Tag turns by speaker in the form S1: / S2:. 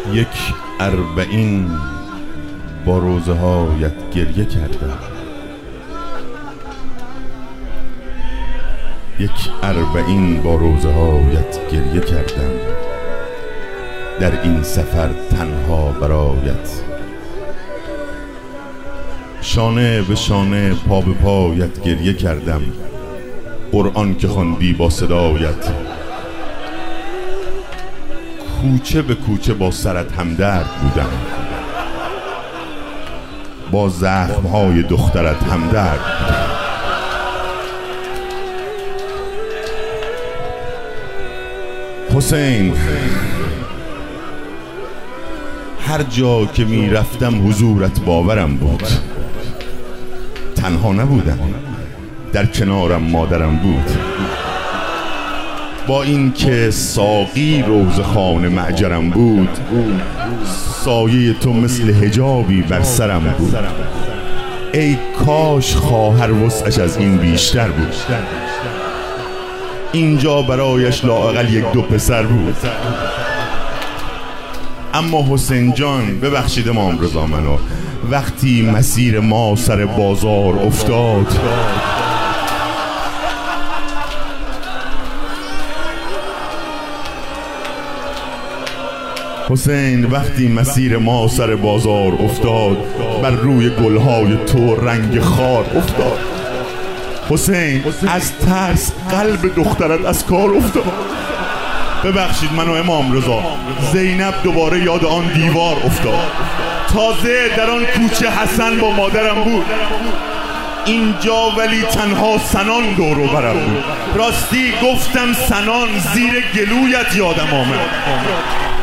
S1: یک اربعین با روزه هایت گریه کردم، یک اربعین با روزه هایت گریه کردم، در این سفر تنها برایت، شانه به شانه پا به پایت گریه کردم، قرآن که خواندی با صدایت، کوچه به کوچه با سرت همدرد بودم، با زخمهای دخترت همدرد بودم. حسین، هر جا که می رفتم حضورت باورم بود، تنها نبودم، در کنارم مادرم بود، با این که ساقی روزخانه معجرم بود، سایه تو مثل حجابی بر سرم بود. ای کاش خواهر وسعش از این بیشتر بود، اینجا برایش لااقل یک دو پسر بود. اما حسین جان، ببخشید امام رضا منو، وقتی مسیر ما سر بازار افتاد، حسین وقتی مسیر ما سر بازار افتاد، بر روی گلهای تو رنگ خار افتاد. حسین از ترس قلب دخترت از کار افتاد. ببخشید منو امام رضا، زینب دوباره یاد آن دیوار افتاد. تازه در آن کوچه حسن با مادرم بود، اینجا ولی تنها سنان دور و برم بود. راستی گفتم سنان، زیر گلویت یادم آمد.